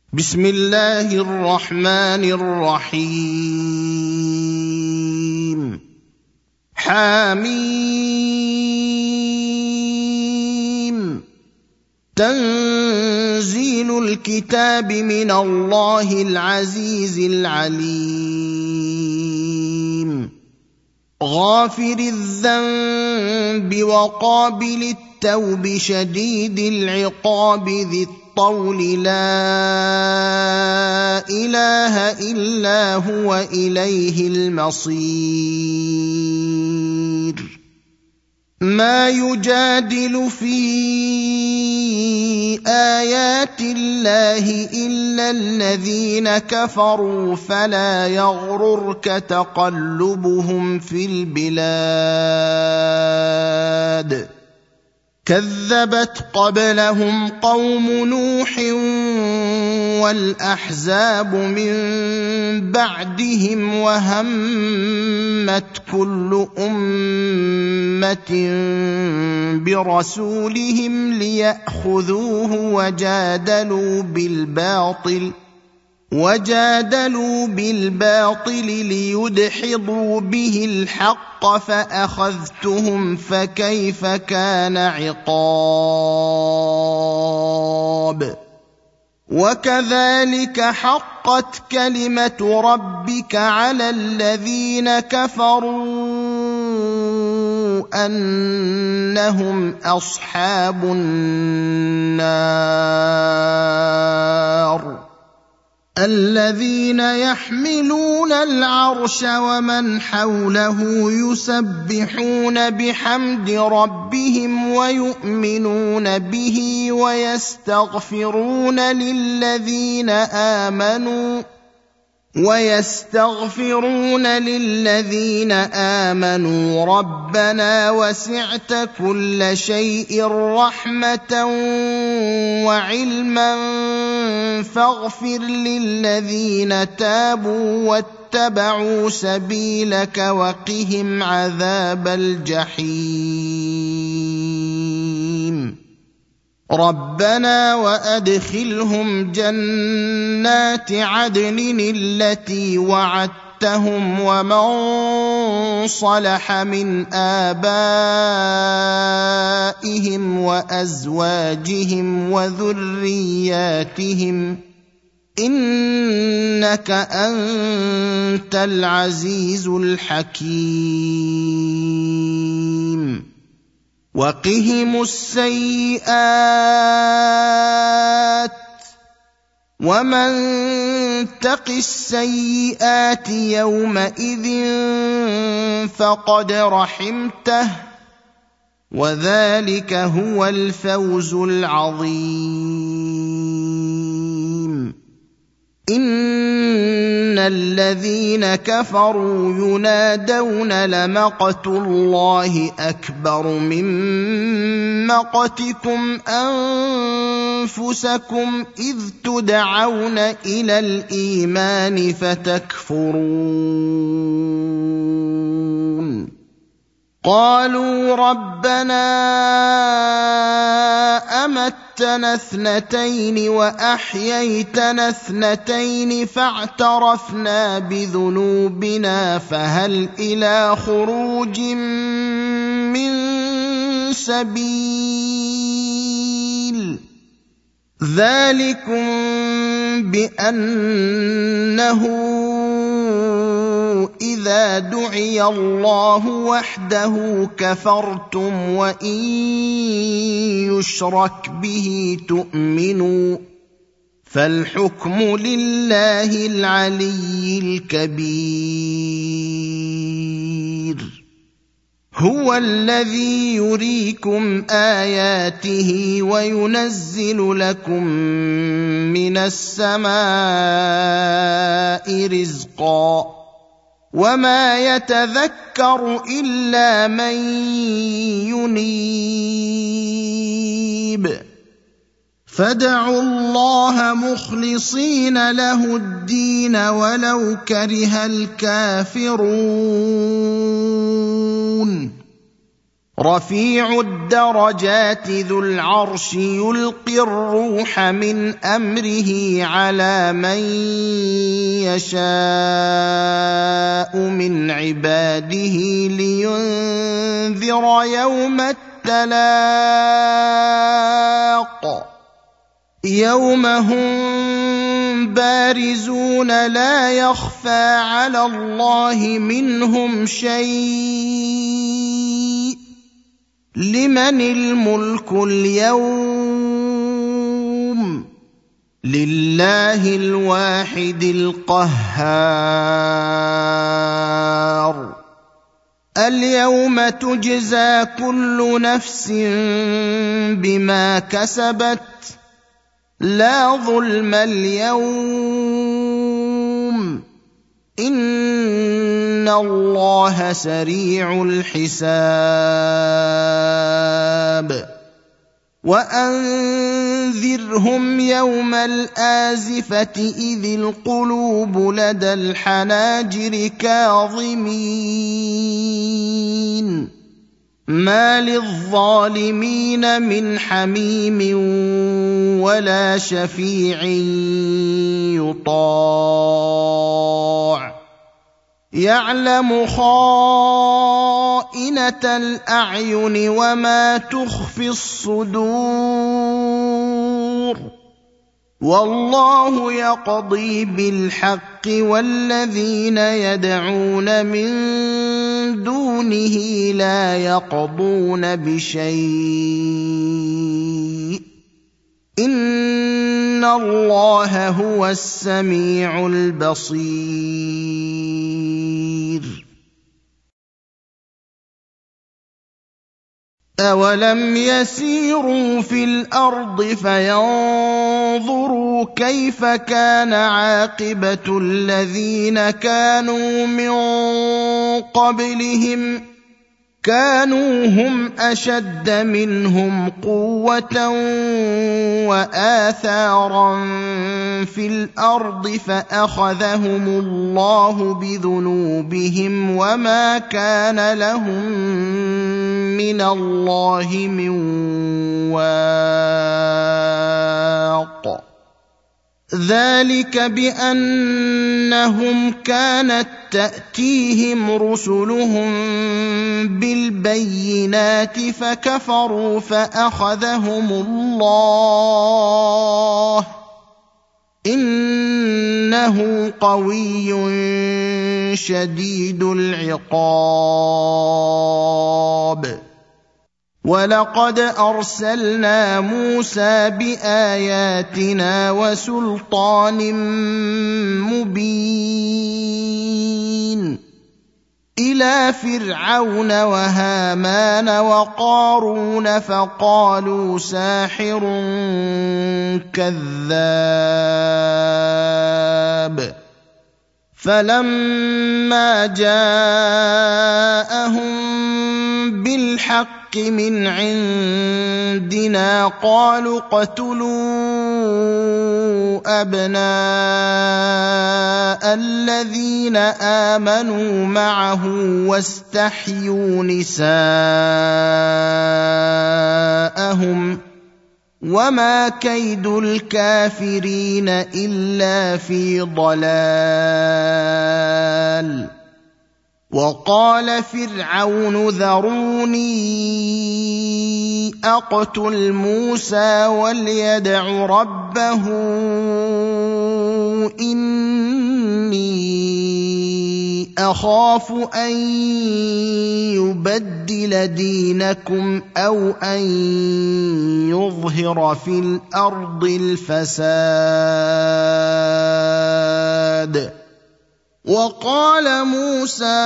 بسم الله الرحمن الرحيم. حميم. تنزيل الكتاب من الله العزيز العليم. غافر الذنب وقابل التوب شديد العقاب ذي الطول لا إله إلا هو إليه المصير. ما يجادل في آيات الله إلا الذين كفروا فلا يغررك تقلبهم في البلاد. كذبت قبلهم قوم نوح والأحزاب من بعدهم وهمت كل أمة برسولهم ليأخذوه وجادلوا بالباطل ليدحضوا به الحق فأخذتهم فكيف كان عقاب. وكذلك حقت كلمة ربك على الذين كفروا أنهم أصحاب النار. الذين يحملون العرش ومن حوله يسبحون بحمد ربهم ويؤمنون به ويستغفرون للذين آمنوا ربنا وسعت كل شيء رحمة وعلما فاغفر للذين تابوا واتبعوا سبيلك وقهم عذاب الجحيم. ربنا وأدخلهم جنات عدن التي وعدتهم ومن صلح من آبائهم وأزواجهم وذرياتهم إنك أنت العزيز الحكيم. وقهم السيئات ومن تق السيئات يومئذ فقد رحمته وذلك هو الفوز العظيم. إن الذين كفروا ينادون لمقت الله أكبر من مقتكم أنفسكم إذ تدعون إلى الإيمان فتكفرون. قالوا ربنا أمتنا اثنتين وأحييتنا اثنتين فاعترفنا بذنوبنا فهل إلى خروج من سبيل. ذلكم بأنه إذا دعي الله وحده كفرتم وإن يشرك به تؤمنوا فالحكم لله العلي الكبير. هو الذي يريكم آياته وينزل لكم من السماء رزقا وما يتذكر إلا من ينيب. فادعوا الله مخلصين له الدين ولو كره الكافرون. رفيع الدرجات ذو العرش يلقي الروح من امره على من يشاء من عباده لينذر يوم التلاق يوم هم بارزون لا يخفى على الله منهم شيء لمن الملك اليوم لله الواحد القهار اليوم تجزى كل نفس بما كسبت لا ظلم اليوم إن الله سريع الحساب وأنذرهم يوم الآزفة إذ القلوب لدى الحناجر كاظمين ما للظالمين من حميم ولا شفيع يطاع يعلم خائنة الأعين وما تخفي الصدور والله يقضي بالحق والذين يدعون من دونه لا يقضون بشيء إن الله هو السميع البصير أولم يسيروا في الأرض فينظروا كيف كان عاقبة الذين كانوا من قبلهم كانوا هم أشد منهم قوة وآثارا في الأرض فأخذهم الله بذنوبهم وما كان لهم من الله من واق ذلك بأنهم كانت تأتيهم رسلهم بالبينات فكفروا فأخذهم الله إنه قوي شديد العقاب ولقد أرسلنا موسى بآياتنا وسلطان مبين إلى فرعون وهامان وقارون فقالوا ساحر كذاب فلما جاءهم بالحق من عندنا قالوا اقتلوا أبناء الذين آمنوا معه واستحيوا نساءهم وما كيد الكافرين إلا في ضلال وقال فرعون ذروني أقتل موسى وليدع ربه إني أخاف أن يبدل دينكم أو أن يظهر في الأرض الفساد وقال موسى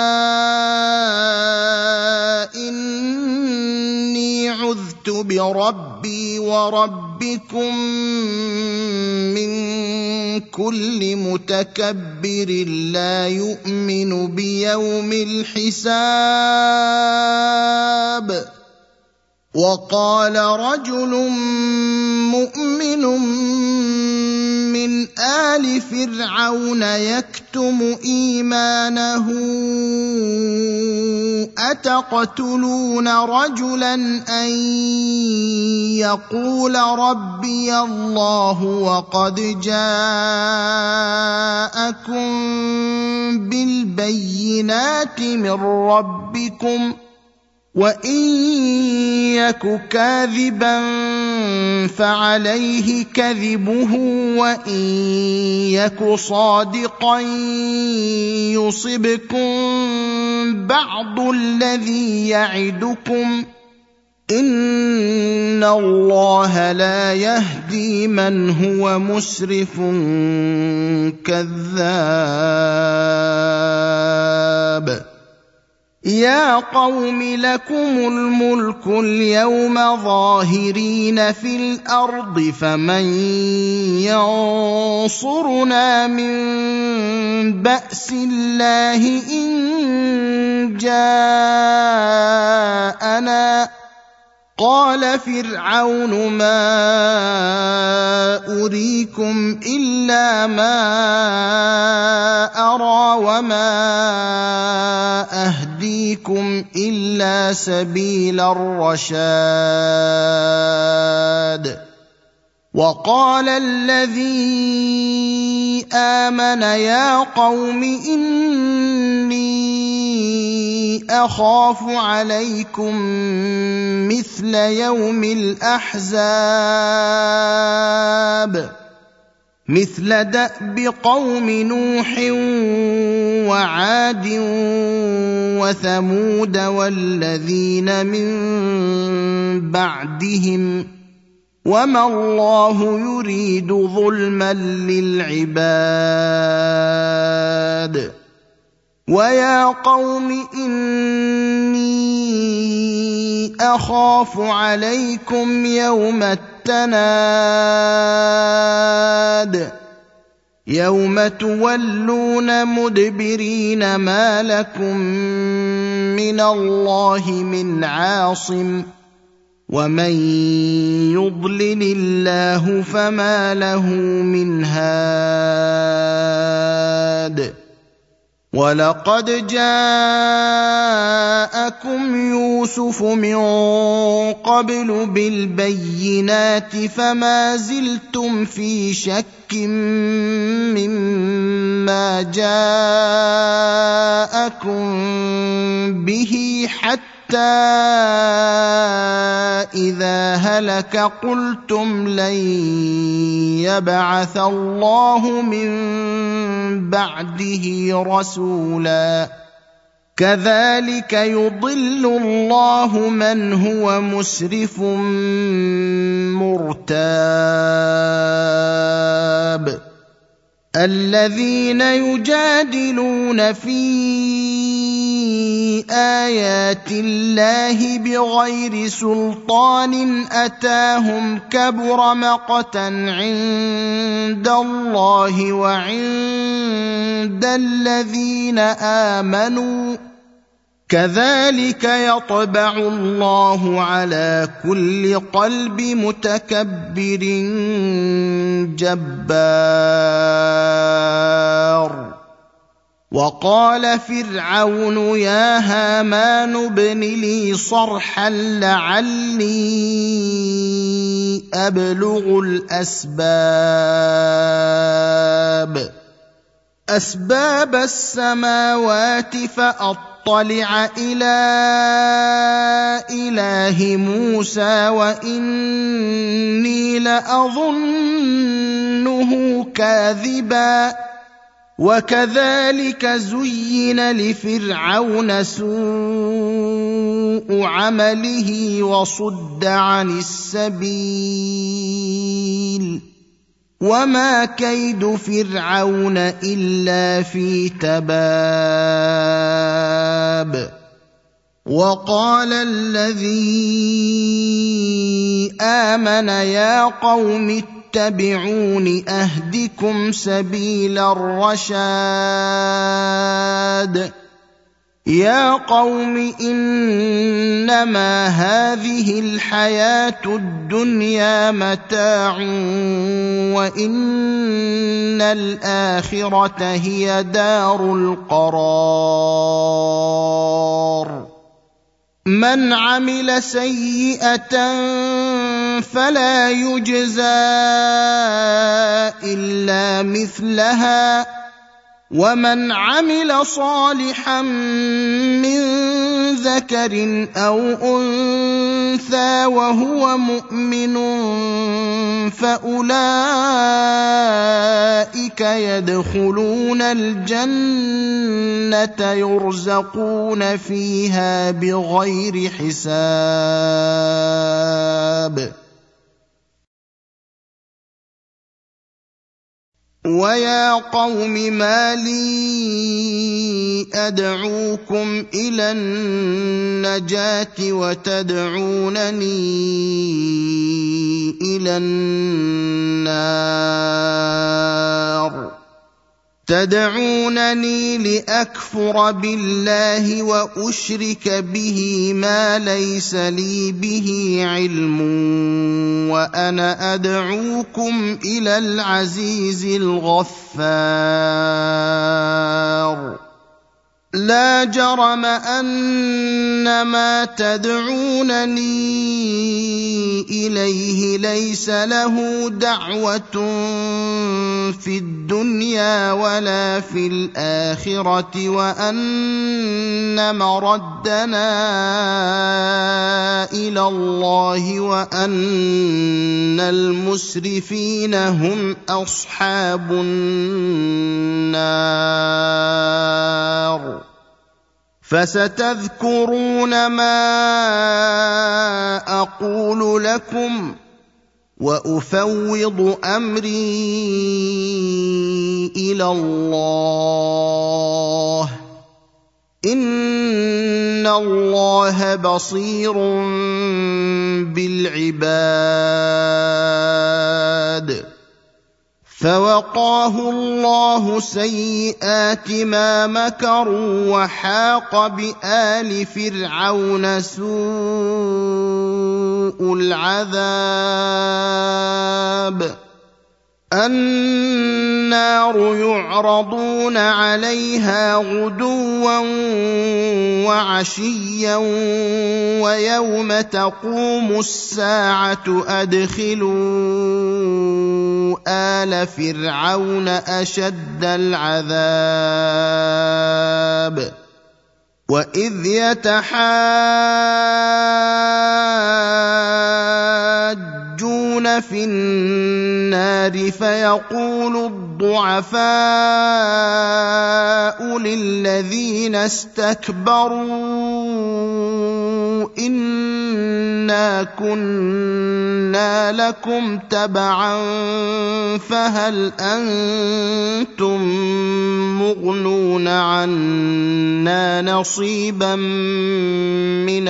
إني عذت بربي وربكم من كل متكبر لا يؤمن بيوم الحساب وقال رجل مؤمن من آل لفرعون يكتم إيمانه أتقتلون رجلا أن يقول ربي الله وقد جاءكم بالبينات من ربكم وإن يك كاذبا فعليه كذبه وإن يك صادقا يصبكم بعض الذي يعدكم إن الله لا يهدي من هو مسرف كذاب يا قوم لكم الملك اليوم ظاهرين في الأرض فمن ينصرنا من بأس الله إن جاءنا قال فرعون ما أريكم إلا ما أرى وما أهديكم إلا سبيل الرشاد وقال الذي آمن يا قوم إني أخاف عليكم مثل يوم الأحزاب مثل دأب قوم نوح وعاد وثمود والذين من بعدهم وما الله يريد ظلما للعباد ويا قوم إني أخاف عليكم يوم التناد يوم تولون مدبرين ما لكم من الله من عاصم ومن يضلل الله فما له من هاد ولقد جاءكم يوسف من قبل بالبينات فما زلتم في شك مما جاءكم به حتى إذا هلك قلتم لن يبعث الله من بعده رسولا كذلك يضل الله من هو مسرف مرتاب الذين يجادلون في آيات الله بغير سلطان أتاهم كبر مقتا عند الله وعند الذين آمنوا كذلك يطبع الله على كل قلب متكبر جبار وقال فرعون يا هامان ابن لي صرحا لعلي أبلغ أسباب السماوات فأطلع إلى إله موسى وإني لأظنه كاذبا وكذلك زين لفرعون سوء عمله وصد عن السبيل وما كيد فرعون إلا في تباب وقال الذي آمن يا قوم اتبعون أهدكم سبيل الرشاد يا قوم إنما هذه الحياة الدنيا متاع وإن الآخرة هي دار القرار من عمل سيئة فلا يجزى إلا مثلها ومن عمل صالحا من ذكر أو أنثى وهو مؤمن فأولئك يدخلون الجنة يرزقون فيها بغير حساب ويا قوم ما لي أدعوكم إلى النجاة وتدعونني إلى النار تدعونني لأكفر بالله وأشرك به ما ليس لي به علم وأنا أدعوكم إلى العزيز الغفار لا جرم أن ما تدعونني إليه ليس له دعوة في الدنيا ولا في الآخرة وأن مردنا إلى الله وأن المسرفين هم أصحاب النار فستذكرون ما أقول لكم وأفوض أمري إلى الله إن الله بصير بالعباد فوقاه الله سيئات ما مكروا وحاق بآل فرعون سوء العذاب النار يعرضون عليها غدوا وعشيا ويوم تقوم الساعة أدخلوا آل فرعون أشد العذاب وإذ يتحاجون في النار فيقول الضعفاء للذين استكبروا إنا كنا لكم تبعا فهل أنتم مغنون عنا نصيبا من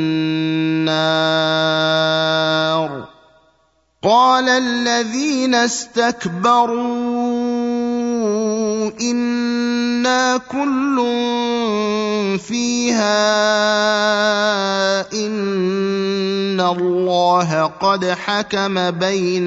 النار قال الذين استكبروا إنا كل فيها إن الله قد حكم بين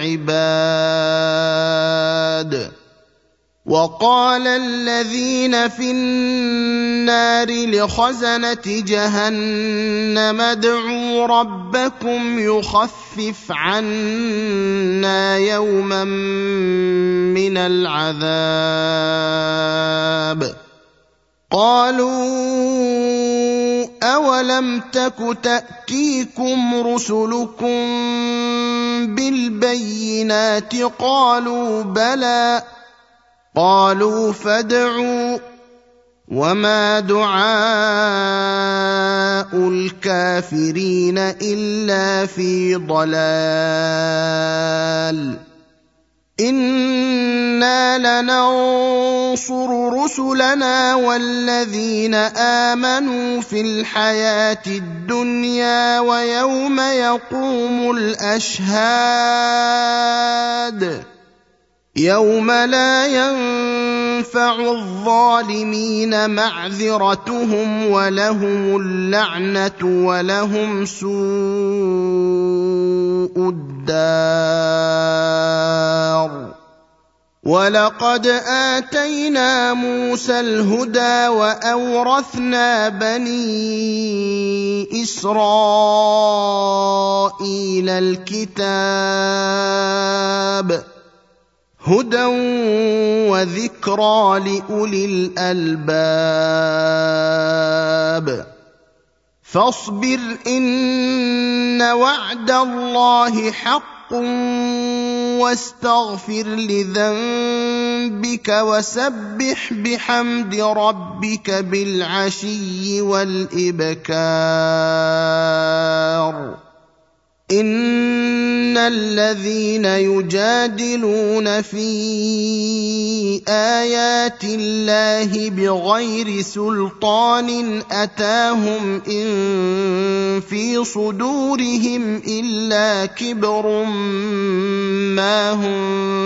العباد وقال الذين في النار لخزنة جهنم ادعوا ربكم يخفف عنا يوما من العذاب قالوا أولم تك تأتيكم رسلكم بالبينات قالوا بلى قالوا فادعوا وما دعاء الكافرين إلا في ضلال إنا لننصر رسلنا والذين آمنوا في الحياة الدنيا ويوم يقوم الأشهاد يوم لا ينفع تنفع الظالمين معذرتهم ولهم اللعنة ولهم سوء الدار. ولقد آتينا موسى الهدى وأورثنا بني إسرائيل الكتاب هدى وذكرى لأولي الألباب. فاصبر إن وعد الله حق واستغفر لذنبك وسبح بحمد ربك بالعشي والإبكار. إن الذين يجادلون في آيات الله بغير سلطان أتاهم إن في صدورهم إلا كبر ما هم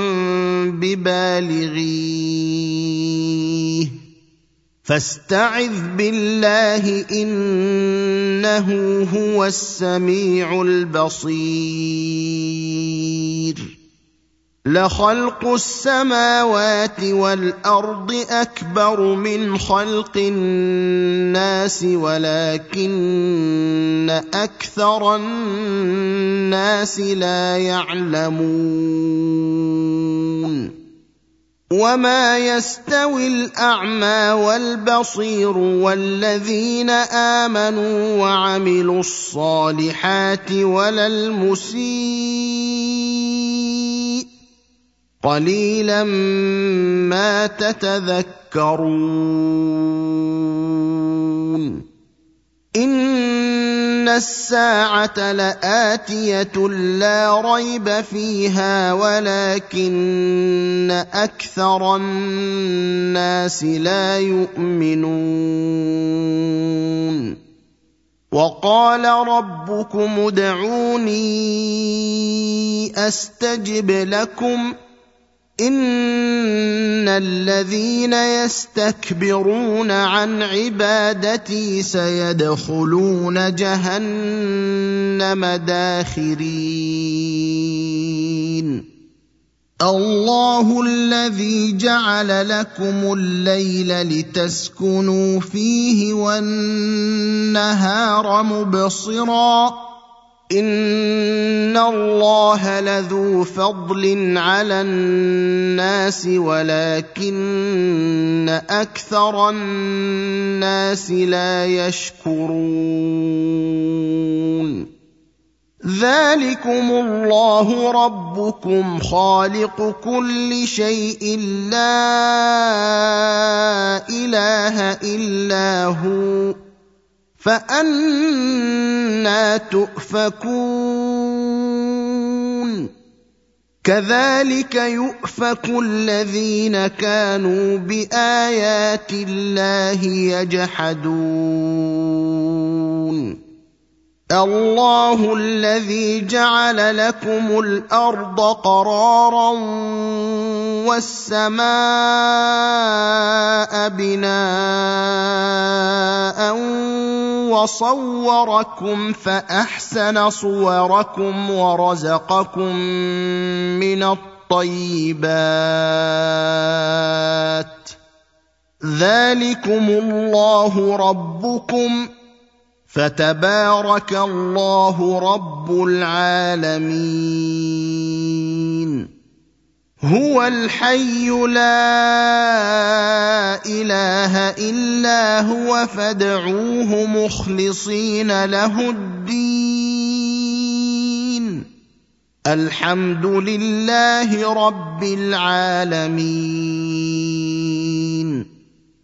ببالغيه فاستعذ بالله إنه هو السميع البصير. لخلق السماوات والأرض أكبر من خلق الناس ولكن أكثر الناس لا يعلمون. وما يستوي الأعمى والبصير والذين آمنوا وعملوا الصالحات ولا المسيء قليلا ما تتذكرون. إن الساعة لآتية لا ريب فيها ولكن أكثر الناس لا يؤمنون. وقال ربكم ادعوني أستجب لكم إن الذين يستكبرون عن عبادتي سيدخلون جهنم داخرين. الله الذي جعل لكم الليل لتسكنوا فيه والنهار مبصرا إن الله لذو فضل على الناس ولكن أكثر الناس لا يشكرون. ذلكم الله ربكم خالق كل شيء لا إله إلا هو فأنى تؤفكون. كذلك يؤفك الذين كانوا بآيات الله يجحدون. الله الذي جعل لكم الأرض قرارا والسماء بناء وصوركم فأحسن صوركم ورزقكم من الطيبات. ذلكم الله ربكم فتبارك الله رب العالمين. هو الحي لا إله إلا هو فادعوه مخلصين له الدين الحمد لله رب العالمين.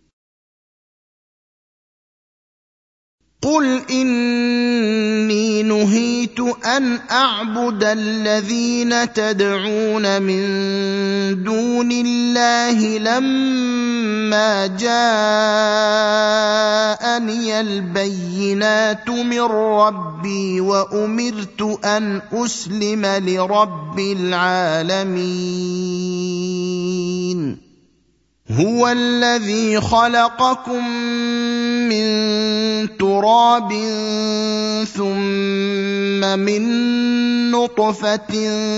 قل إني نهيت أن أعبد الذين تدعون من دون الله لما جاءني البينات من ربي وأمرت أن أسلم لرب العالمين. هو الذي خلقكم من تراب ثم من نطفة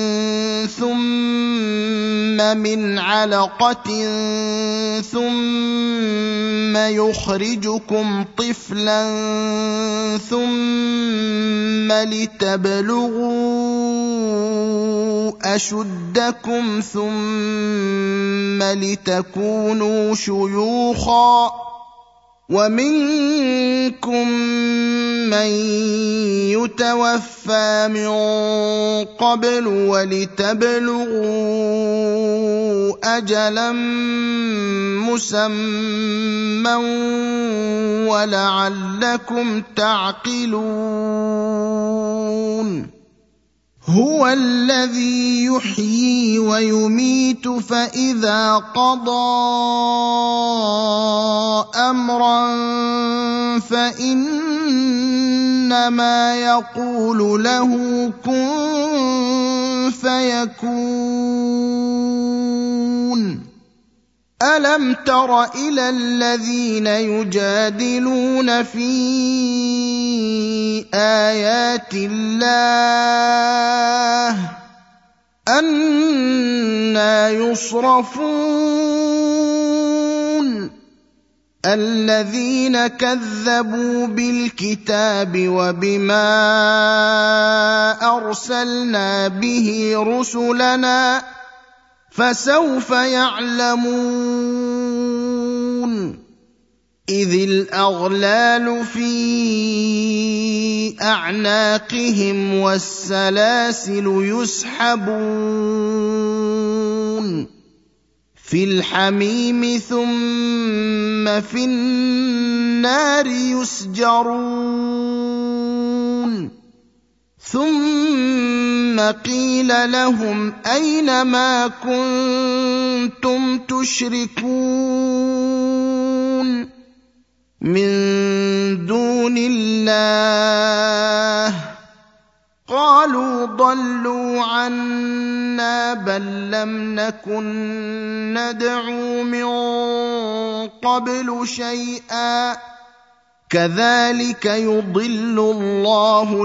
ثم من علقة ثم يخرجكم طفلا ثم لتبلغوا أشدكم ثم لتكونوا شيوخا ومنكم من يتوفى من قبل ولتبلغوا أجلا مسمى ولعلكم تعقلون هو الذي يحيي ويميت فإذا قضى أمرا فإنما يقول له كن فيكون ألم تر إلى الذين يجادلون في آيات الله أنى يصرفون الذين كذبوا بالكتاب وبما أرسلنا به رسلنا فسوف يعلمون إذ الأغلال في أعناقهم والسلاسل يسحبون في الحميم ثم في النار يسجرون ثم قيل لهم أين ما كنتم تشركون من دون الله قالوا ضلوا عنا بل لم نكن ندعو من قبل شيئا كذلك يضل الله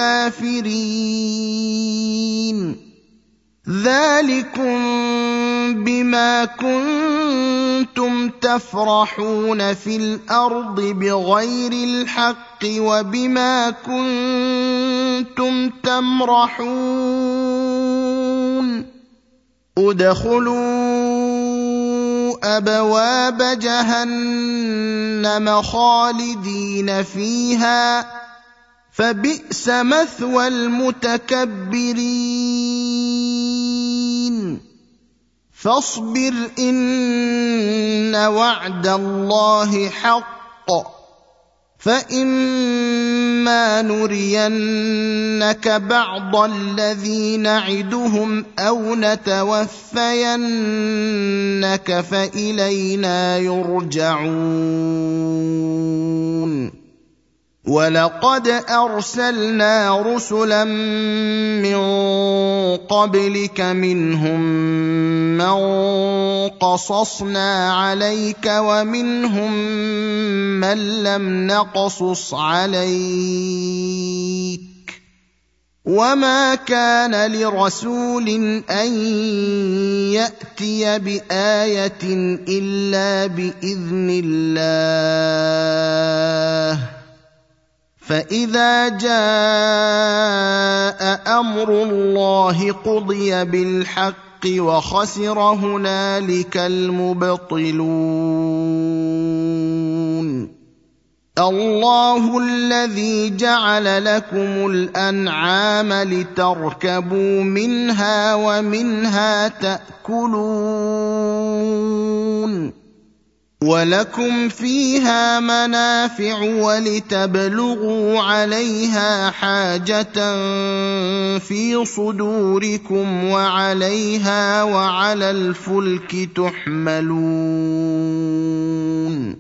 الكافرين ذلكم بما كنتم تفرحون في الأرض بغير الحق وبما كنتم تمرحون ادخلوا أبواب جهنم خالدين فيها فبئس مثوى المتكبرين فاصبر إن وعد الله حق فإما نرينك بعض الذي نعدهم أو نتوفينك فإلينا يرجعون ولقد أرسلنا رسلا من قبلك منهم من قصصنا عليك ومنهم من لم نقصص عليك وما كان لرسول أن يأتي بآية إلا بإذن الله فإذا جاء أمر الله قضي بالحق وخسر هنالك المبطلون الله الذي جعل لكم الأنعام لتركبوا منها ومنها تأكلون ولكم فيها منافع ولتبلغوا عليها حاجة في صدوركم وعليها وعلى الفلك تحملون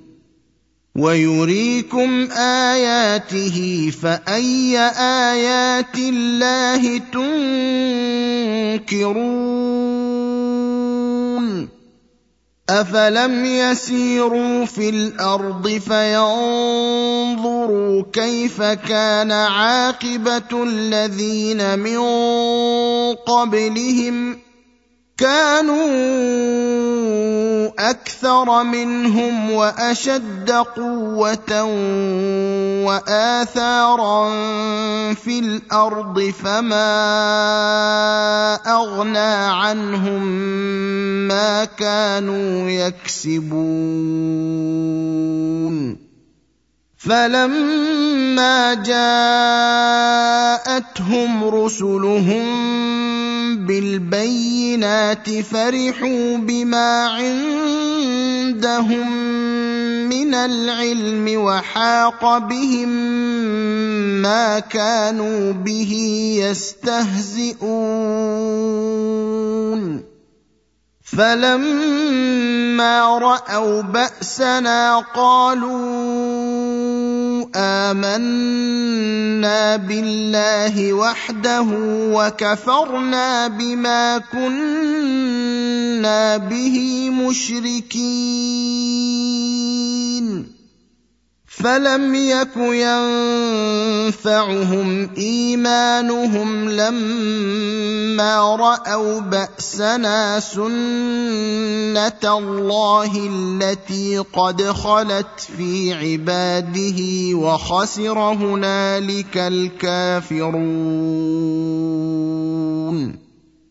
ويريكم آياته فأي آيات الله تنكرون أفلم يسيروا في الأرض فينظروا كيف كان عاقبة الذين من قبلهم كانوا أكثر منهم وأشد قوة وآثارا في الأرض فما أغنى عنهم ما كانوا يكسبون فلما جاءتهم رسلهم بالبينات فرحوا بما عندهم من العلم وحاق بهم ما كانوا به يستهزئون فلما رأوا بأسنا قالوا آمنا بالله وحده وكفرنا بما كنا به مشركين فلم يك ينفعهم إيمانهم لما رأوا بأسنا سنة الله التي قد خلت في عباده وخسر هنالك الكافرون